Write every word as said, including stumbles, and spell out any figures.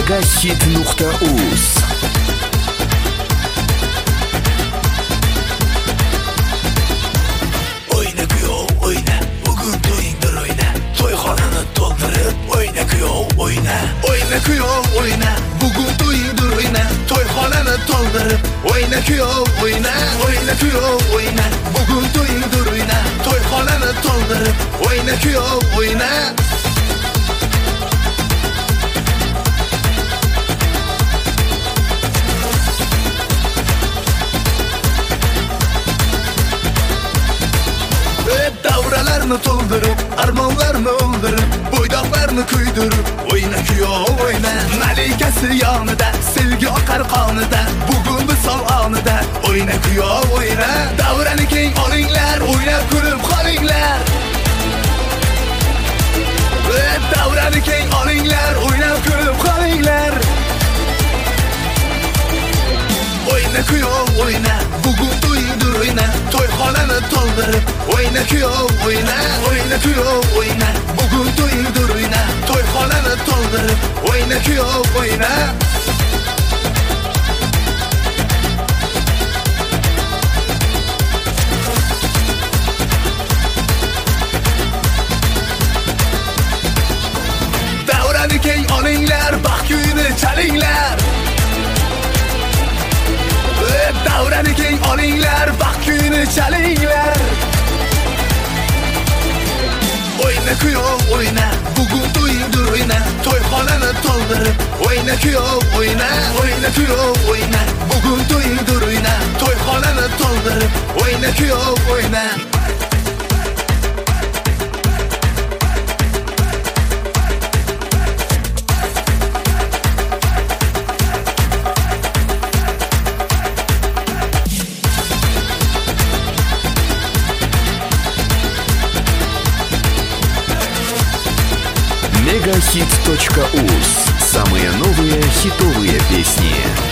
megahit nuqta uz. Oyna kuyov oyna, bugun to'yingdir oyna, to'yxonani to'ldirib oyna kuyov oyna. Oyna kuyov oyna, bugun to'yingdir oyna, to'yxonani to'ldirib oyna kuyov oyna. Oyna kuyov oyna, bugun to'yingdir oyna, to'yxonani to'ldirib oyna kuyov oyna. Davralarni to'ldirib, armonlarni o'ldirib, bo'ydoqlarni kuydirib oyna kuyov oyna. Malikasi yonida, sevgi oqar qonida, bugun visol onida oyna kuyov oyna. Davrani keng olinglar, o'ynab kulib qolinglar. Davrani keng olinglar, o'ynab kulib qolinglar. Oyna kuyov oyna, bugun to'yingdir oyna, to'yxonani to'ldirib oyna kuyov oyna. Oyna kuyov oyna, bugun to'yingdir oyna, to'yxonani to'ldirib oyna kuyov oyna. Davrani keng olinglar, baxt kuyini chalinglar. Davrani keng olinglar, baxt kuyini chalinglar. Oyna kuyov oyna, bugun to'yingdir oyna, to'yxonani to'ldirib oyna kuyov oyna. Oyna kuyov oyna, bugun to'yingdir oyna, to'yxonani to'ldirib oyna kuyov oyna. megahit точка уз. Самые новые хитовые песни.